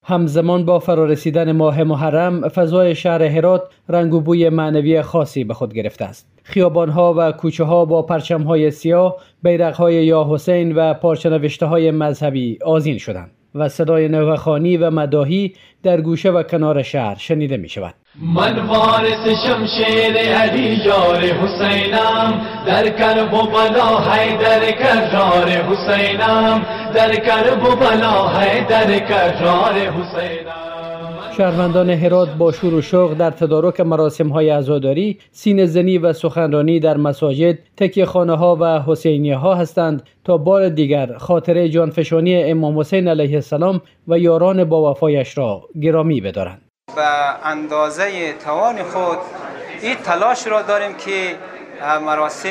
همزمان با فرارسیدن ماه محرم، فضای شهر هرات رنگ و بوی معنوی خاصی به خود گرفته است. خیابان‌ها و کوچه‌ها با پرچم‌های سیاه، بیرق‌های یا حسین و پارچه‌نوشته‌های مذهبی آذین شدند و صدای نوحه‌خوانی و مداحی در گوشه و کنار شهر شنیده می‌شود. من وارث شمشیر علی یار حسینم، در کرب و بلا حیدر کرار حسینم، در کرب و بلا حیدر کرار حسینم. شهروندان هرات با شور و شوق در تدارک مراسم‌های عزاداری، سینه‌زنی و سخنرانی در مساجد، تکیه‌خانه‌ها و حسینیه‌ها هستند تا بار دیگر خاطره جانفشانی امام حسین علیه السلام و یاران با وفایش را گرامی بدارند. به اندازه توان خود این تلاش را داریم که مراسم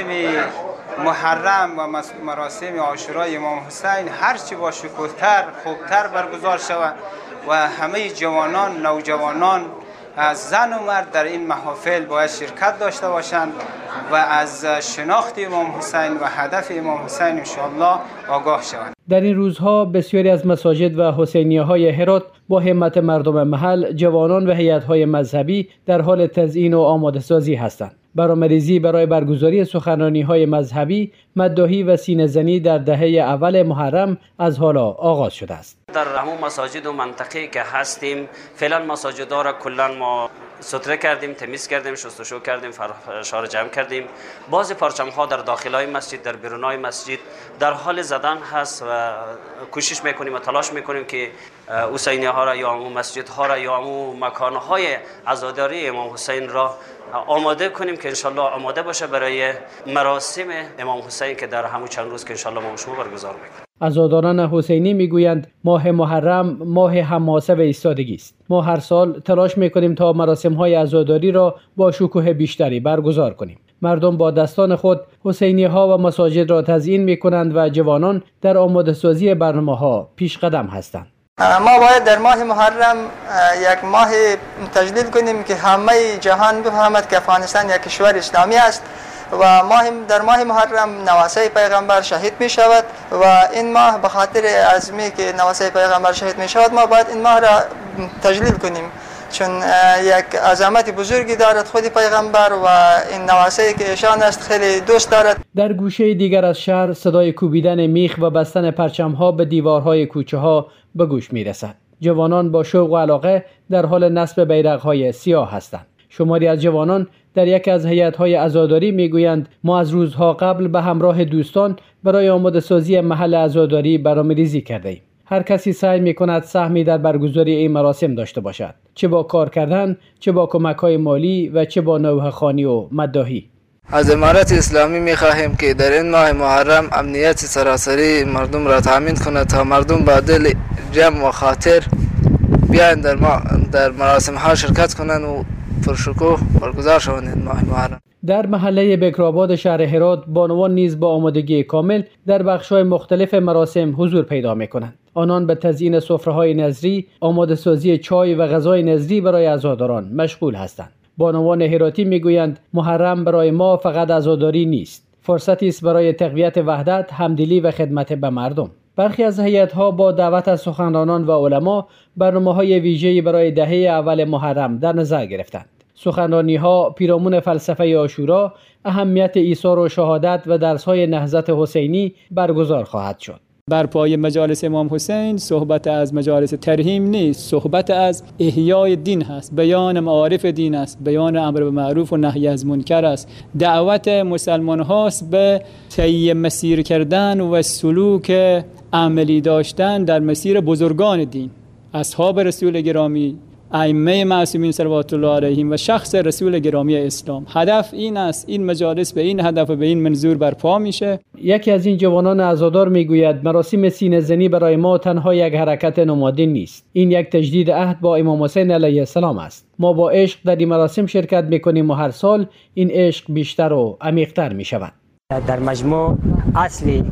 محرم و مراسم عاشورای امام حسین هرچی با شکوه‌تر خوبتر برگزار شود و همه جوانان، نوجوانان، زن و مرد در این محافل باید شرکت داشته باشند و از شناخت امام حسین و هدف امام حسین انشاءالله آگاه شوند. در این روزها بسیاری از مساجد و حسینیه‌های هرات با همت مردم محل، جوانان و هیئت‌های مذهبی در حال تزیین و آماده سازی هستند. برنامه‌ریزی برای برگزاری سخنرانی‌های مذهبی، مداحی و سینه‌زنی در دهه اول محرم از حالا آغاز شده است. در همون مساجد و منطقه‌ای که هستیم فعلا مساجدها را کلاً ما ستره کردیم، تمیز کردیم، شستشو کردیم، فرشار جمع کردیم. بعضی پرچم‌ها در داخلای مسجد، در بیرونای مسجد در حال زدن هست و کوشش میکنیم و تلاش میکنیم که حسینی‌ها را یا همون مسجدها را یا همون مکان‌های عزاداری امام حسین را آماده کنیم که انشالله آماده باشه برای مراسم امام حسین که در همون چند روز که انشالله ما شما برگزار میکنیم. عزاداران حسینی میگویند ماه محرم ماه حماسه و ایستادگی است. ما هر سال تلاش میکنیم تا مراسم‌های عزاداری را با شکوه بیشتری برگزار کنیم. مردم با دستان خود حسینی‌ها و مساجد را تزیین میکنند و جوانان در آماده سازی برنامه‌ها پیش قدم هستند. ما باید در ماه محرم یک ماه تجلیل کنیم که همه جهان بفهمد که افغانستان یک کشور اسلامی است و در ماه محرم نواسه پیغمبر شهید می شود و این ماه به خاطر عزمی که نواسه پیغمبر شهید می شود ما باید این ماه را تجلیل کنیم، چون یک عظمت بزرگی دارد خود پیغمبر و این نواسه که ایشان است خیلی دوست دارد. در گوشه دیگر از شهر صدای کوبیدن میخ و بستن پرچم‌ها به دیوارهای کوچه‌ها به گوش می‌رسد. جوانان با شوق و علاقه در حال نصب بیرق‌های سیاه هستند. شماری از جوانان در یکی از هیئت‌های عزاداری میگویند ما از روزها قبل به همراه دوستان برای آماده سازی محل عزاداری برنامه‌ریزی کرده‌ایم. هر کسی سعی می‌کند سهمی در برگزاری این مراسم داشته باشد، چه با کار کردن، چه با کمک‌های مالی و چه با نوحه‌خوانی و مداحی. از امارت اسلامی می‌خواهیم که در این ماه محرم امنیت سراسری مردم را تامین کند تا مردم با دل جمع و خاطر بیاین در مراسم ها شرکت کنند و پرشکوه برگزار شوند این ماه محرم. در محله بکرآباد شهر هرات بانوان نیز با آمادگی کامل در بخش‌های مختلف مراسم حضور پیدا می‌کنند. آنان به تزیین سفره‌های نظری، آماده سازی چای و غذای نظری برای عزاداران مشغول هستند. بانوان هراتی میگویند محرم برای ما فقط عزاداری نیست، فرصتی است برای تقویت وحدت، همدلی و خدمت به مردم. برخی از هیئت‌ها با دعوت از سخنرانان و علما برنامه‌های ویژه‌ای برای دهه اول محرم در نظر گرفتند. سخنرانی‌ها پیرامون فلسفه عاشورا، اهمیت ایثار و شهادت و درس‌های نهضت حسینی برگزار خواهد شد. بر پای مجالس امام حسین صحبت از مجالس ترحیم نیست، صحبت از احیای دین هست، بیان معارف دین است، بیان امر به معروف و نهی از منکر است، دعوت مسلمان هاست به طی مسیر کردن و سلوک عملی داشتن در مسیر بزرگان دین، اصحاب رسول گرامی، ائمه معصومین صلوات الله علیهم و شخص رسول گرامی اسلام. هدف این است، این مجالس به این هدف و به این منظور برپا میشه. یکی از این جوانان عزادار میگوید مراسم سینه‌زنی برای ما تنها یک حرکت نمادین نیست، این یک تجدید عهد با امام حسین علیه السلام است. ما با عشق در این مراسم شرکت میکنیم و هر سال این عشق بیشتر و عمیق‌تر میشود. در مجموع اصلی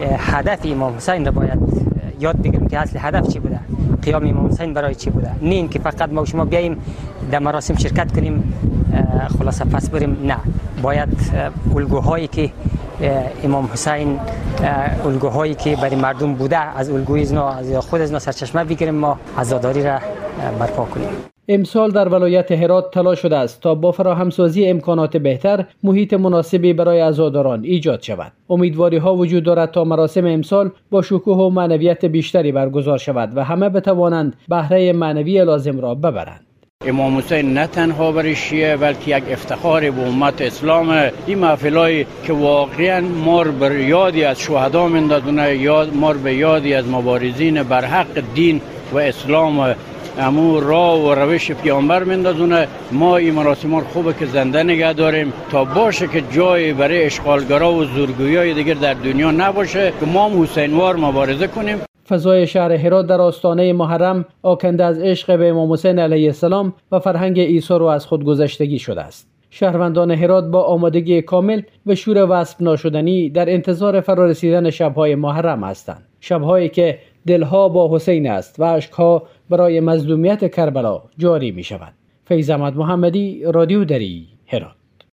هدف امام حسین را باید یاد بگیریم که اصل هدف چی بوده، قیام امام حسین برای چی بوده. نه این که فقط ما و شما بیاییم در مراسم شرکت کنیم خلاصه پس بریم، نه، باید الگوهایی که امام حسین الگوهایی که برای مردم بوده از الگوی از خود از سرچشمه بگیریم، ما عزاداری را برپا کنیم. امسال در ولایت هرات تلاش شده است تا با فراهمسازی امکانات بهتر محیط مناسبی برای عزاداران ایجاد شود. امیدواری ها وجود دارد تا مراسم امسال با شکوه و معنویت بیشتری برگزار شود و همه بتوانند بهره معنوی لازم را ببرند. امام حسین نه تنها برای شیعه بلکه یک افتخار به امت اسلام. این محفلایی که واقعا ما رو به یادی از شهدا میندازونه، ما رو به یادی از مبارزین بر حق دین و اسلام امو راه و روش پیامبر میندازونه. ما این مراسم خوبه که زنده نگه داریم تا باشه که جای برای اشغالگرا و زورگویای دیگر در دنیا نباشه که ما هم حسینوار مبارزه کنیم. فضای شهر هرات در آستانه محرم آکنده از عشق به امام حسین علیه السلام و فرهنگ ایثار و از خودگذشتگی شده است. شهروندان هرات با آمادگی کامل و شور وصف ناشدنی در انتظار فرارسیدن شب‌های محرم هستند. شب‌هایی که دلها با حسین است و اشک‌ها برای مظلومیت کربلا جاری می شود. فیض احمد محمدی، رادیو دری، هرات.